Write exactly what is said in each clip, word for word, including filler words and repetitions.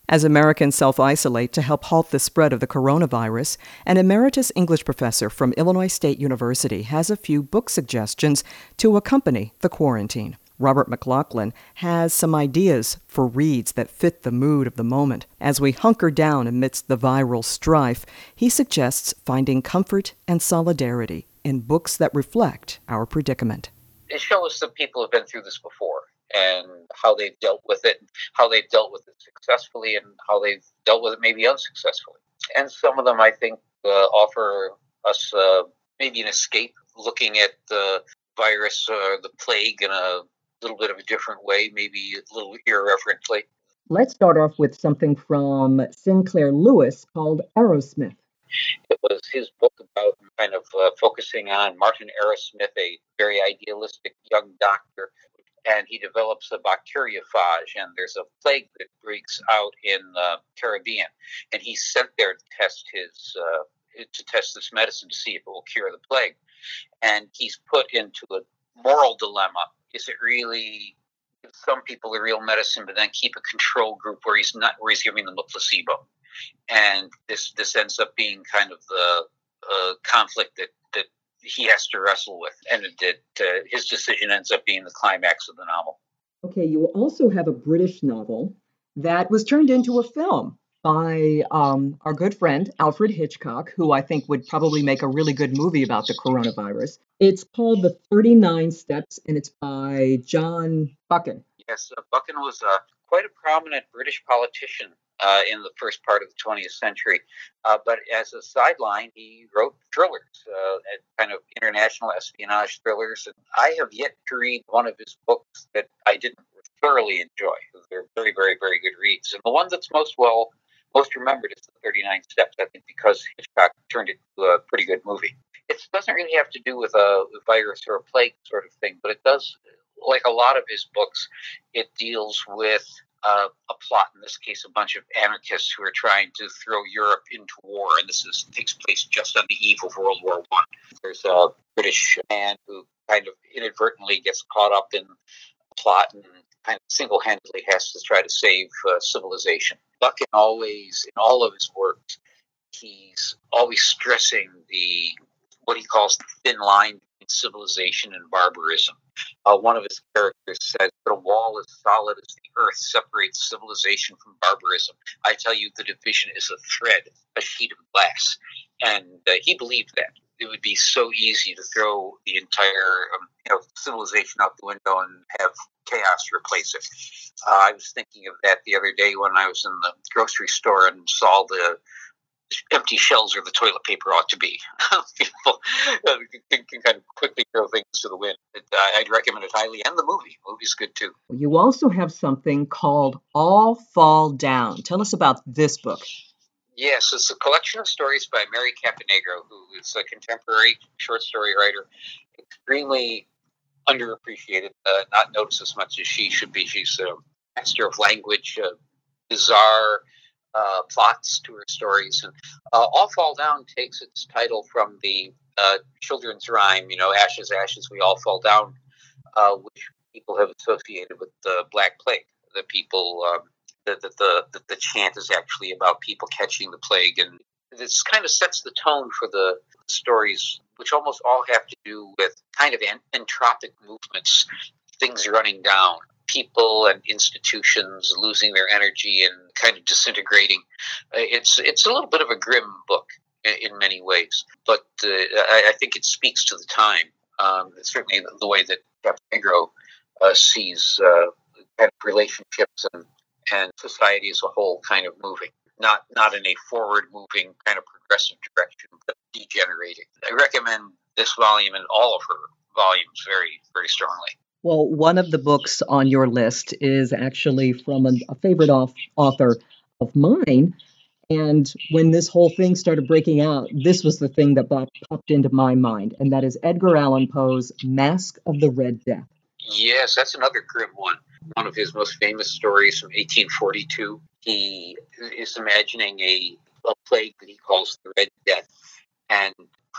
As Americans self-isolate to help halt the spread of the coronavirus, an emeritus English professor from Illinois State University has a few book suggestions to accompany the quarantine. Robert McLaughlin has some ideas for reads that fit the mood of the moment. As we hunker down amidst the viral strife, he suggests finding comfort and solidarity in books that reflect our predicament. It shows that people have been through this before and how they've dealt with it, how they've dealt with it successfully, and how they've dealt with it maybe unsuccessfully. And some of them, I think, uh, offer us uh, maybe an escape, looking at the virus or the plague in a little bit of a different way, maybe a little irreverently. Let's start off with something from Sinclair Lewis called Arrowsmith. It was his book about kind of uh, focusing on Martin Arrowsmith, a very idealistic young doctor, and he develops a bacteriophage, and there's a plague that breaks out in the uh, Caribbean, and he's sent there to test his uh, to test this medicine to see if it will cure the plague, and he's put into a moral dilemma. Is it really give some people a real medicine, but then keep a control group where he's not, where he's giving them a placebo? And this this ends up being kind of the uh, conflict that, that he has to wrestle with, and that uh, his decision ends up being the climax of the novel. Okay, you also have a British novel that was turned into a film by um, our good friend Alfred Hitchcock, who I think would probably make a really good movie about the coronavirus. It's called The thirty-nine Steps, and it's by John Buchan. Yes, uh, Buchan was uh, quite a prominent British politician uh, in the first part of the twentieth century. Uh, but as a sideline, he wrote thrillers, uh, kind of international espionage thrillers. And I have yet to read one of his books that I didn't thoroughly enjoy. They're very, very, very good reads. And the one that's most well most remembered is The thirty-nine Steps, I think, because Hitchcock turned it into a pretty good movie. It doesn't really have to do with a virus or a plague sort of thing, but it does, like a lot of his books, it deals with uh, a plot, in this case, a bunch of anarchists who are trying to throw Europe into war, and this is, takes place just on the eve of World War One. There's a British man who kind of inadvertently gets caught up in a plot and kind of single-handedly has to try to save uh, civilization. Buchan always, in all of his works, he's always stressing the what he calls the thin line between civilization and barbarism. Uh, one of his characters says that a wall as solid as the earth separates civilization from barbarism. I tell you, the division is a thread, a sheet of glass. And uh, he believed that. It would be so easy to throw the entire um, you know, civilization out the window and have chaos replace it. Uh, I was thinking of that the other day when I was in the grocery store and saw the empty shelves where the toilet paper ought to be. People uh, can, can kind of quickly throw things to the wind. It, uh, I'd recommend it highly, and the movie. The movie's good too. You also have something called All Fall Down. Tell us about this book. Yes, it's a collection of stories by Mary Caponegro, who is a contemporary short story writer, extremely underappreciated, uh, not noticed as much as she should be. She's a master of language, uh, bizarre uh, plots to her stories. And uh, All Fall Down takes its title from the uh, children's rhyme, you know, ashes, ashes, we all fall down, uh, which people have associated with the Black Plague. The people, um, that the, the, the, the chant is actually about people catching the plague. And this kind of sets the tone for the stories, which almost all have to do with kind of entropic movements, things running down, people and institutions losing their energy and kind of disintegrating. It's it's a little bit of a grim book in, in many ways, but uh, I, I think it speaks to the time. Um, certainly the, the way that Caponegro uh, sees uh, kind of relationships and, and society as a whole kind of moving. Not not in a forward-moving kind of progressive direction, but degenerating. I recommend this volume and all of her volumes very, very strongly. Well, one of the books on your list is actually from a, a favorite off, author of mine. And when this whole thing started breaking out, this was the thing that popped into my mind, and that is Edgar Allan Poe's Masque of the Red Death. Yes, that's another grim one. One of his most famous stories from eighteen forty-two. He is imagining a, a plague that he calls the Red Death. And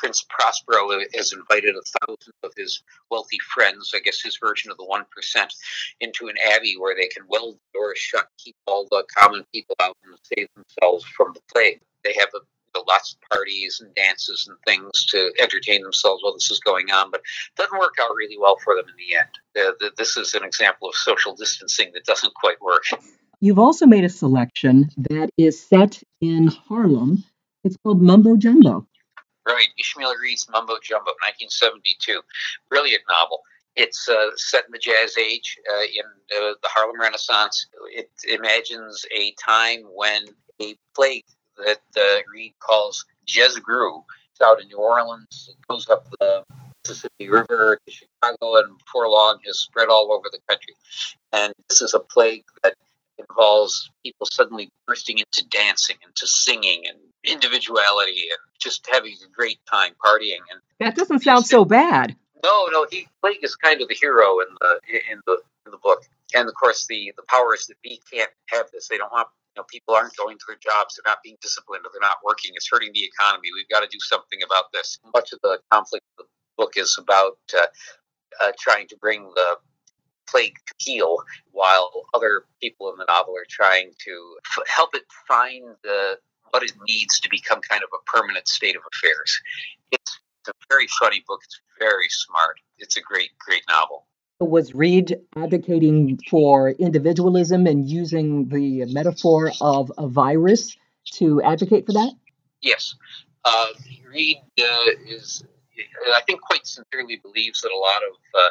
Prince Prospero has invited a thousand of his wealthy friends, I guess his version of the one percent, into an abbey where they can weld the doors shut, keep all the common people out, and save themselves from the plague. They have a lots of parties and dances and things to entertain themselves while this is going on, but it doesn't work out really well for them in the end. The, the, this is an example of social distancing that doesn't quite work. You've also made a selection that is set in Harlem. It's called Mumbo Jumbo. Right, Ishmael Reed's Mumbo Jumbo, nineteen seventy-two. Brilliant novel. It's uh, set in the Jazz Age, uh, in uh, the Harlem Renaissance. It imagines a time when a plague that uh, Reed calls Jezgru. It's out in New Orleans. It goes up the Mississippi River to Chicago, and before long has spread all over the country. And this is a plague that involves people suddenly bursting into dancing, into singing, and individuality, and just having a great time partying. And that doesn't sound so bad. No, no, he Plague is kind of the hero in the in the in the book. And of course, the the powers that be can't have this. They don't want. You know, people aren't going to their jobs. They're not being disciplined, or they're not working. It's hurting the economy. We've got to do something about this. Much of the conflict of the book is about uh, uh, trying to bring the plague to heel, while other people in the novel are trying to f- help it find the, what it needs to become kind of a permanent state of affairs. It's, it's a very funny book. It's very smart. It's a great, great novel. Was Reed advocating for individualism and using the metaphor of a virus to advocate for that? Yes. Uh, Reed uh, is, I think, quite sincerely believes that a lot of uh,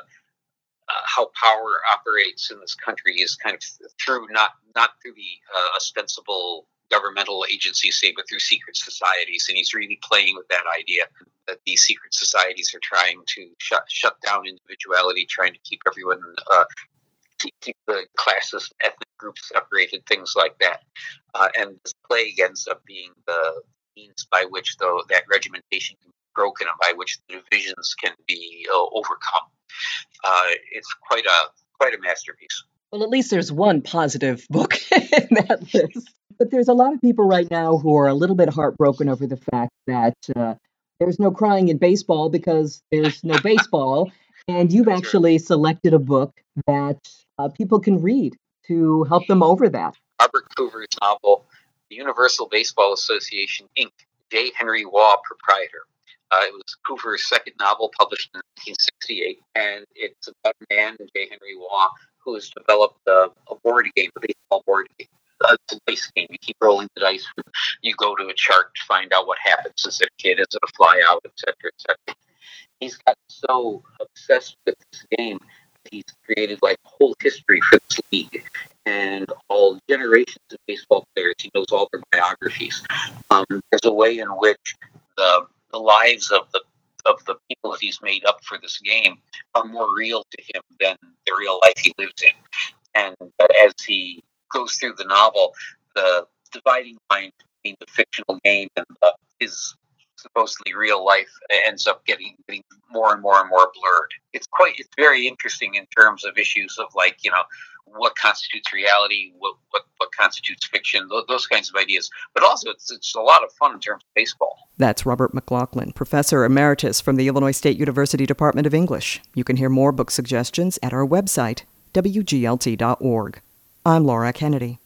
uh, how power operates in this country is kind of through, not, not through the uh, ostensible governmental agencies, say, but through secret societies. And he's really playing with that idea that these secret societies are trying to shut shut down individuality, trying to keep everyone, uh, keep, keep the classes, ethnic groups separated, things like that. Uh, and this plague ends up being the means by which, though, that regimentation can be broken and by which the divisions can be uh, overcome. Uh, it's quite a quite a masterpiece. Well, at least there's one positive book in that list. But there's a lot of people right now who are a little bit heartbroken over the fact that uh, there's no crying in baseball because there's no baseball. And you've actually selected a book that uh, people can read to help them over that. Robert Coover's novel, The Universal Baseball Association, Incorporated. J. Henry Waugh, proprietor. Uh, it was Coover's second novel, published in nineteen sixty-eight, and it's about a man, J. Henry Waugh, who has developed a, a board game, a baseball board game. Uh, it's a dice game. You keep rolling the dice. You go to a chart to find out what happens as a kid, is it a fly out, et cetera, et cetera. He's got so obsessed with this game that he's created like a whole history for this league and all generations of baseball players. He knows all their biographies. Um, there's a way in which the the lives of the of the people that he's made up for this game are more real to him than the real life he lives in. And uh, as he goes through the novel, the dividing line between the fictional game and the, his supposedly real life ends up getting, getting more and more and more blurred. It's quite, it's very interesting in terms of issues of like, you know, what constitutes reality, what what, what constitutes fiction, those, those kinds of ideas. But also, it's it's a lot of fun in terms of baseball. That's Robert McLaughlin, Professor Emeritus from the Illinois State University Department of English. You can hear more book suggestions at our website, w g l t dot org. I'm Laura Kennedy.